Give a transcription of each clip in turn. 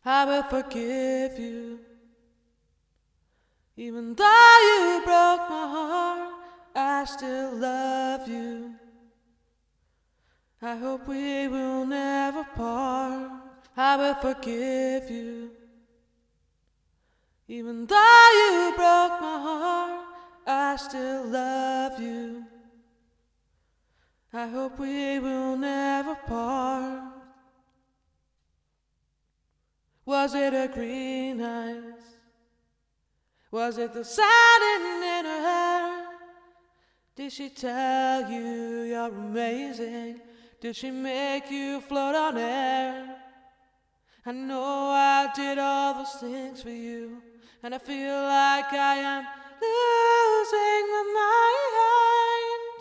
I will forgive you. Even though you broke my heart, I still love you. I hope we will never part. I will forgive you. Even though you broke my heart, I still love you. I hope we will never part. Was it her green eyes? Was it the satin in her hair? Did she tell you you're amazing? Did she make you float on air? I know I did all those things for you, and I feel like I am losing my mind.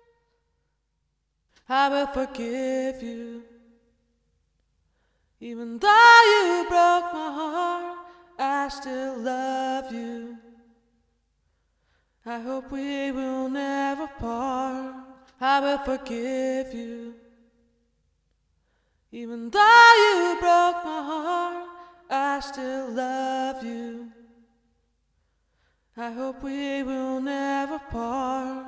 I will forgive you. Even though you broke my heart, I still love you. I hope we will never part. I will forgive you. Even though you broke my heart, I still love you. I hope we will never part.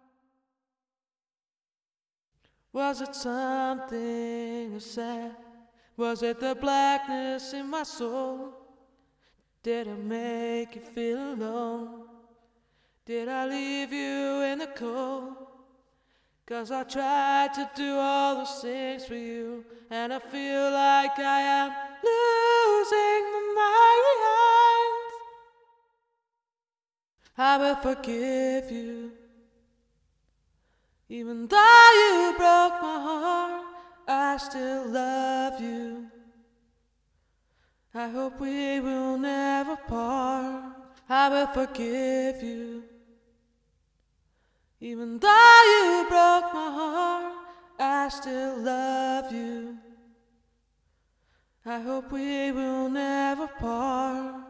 Was it something I said? Was it the blackness in my soul? Did I make you feel alone? Did I leave you in the cold? 'Cause I tried to do all those things for you, and I feel like I am losing my mind. I will forgive you. Even though you broke my heart, I still love you. I hope we will never part. I will forgive you. Even though you broke my heart, I still love you. I hope we will never part.